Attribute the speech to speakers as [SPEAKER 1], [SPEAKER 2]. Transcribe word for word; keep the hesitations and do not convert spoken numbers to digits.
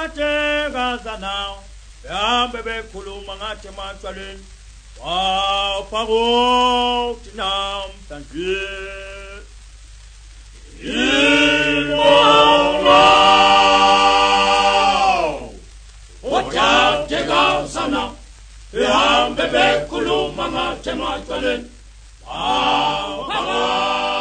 [SPEAKER 1] bateka zana behambe bekhuluma ngathi emacaleni wafako namhlanje Ibonga Otateka zana behambe bekhuluma ngathi emacaleni wafako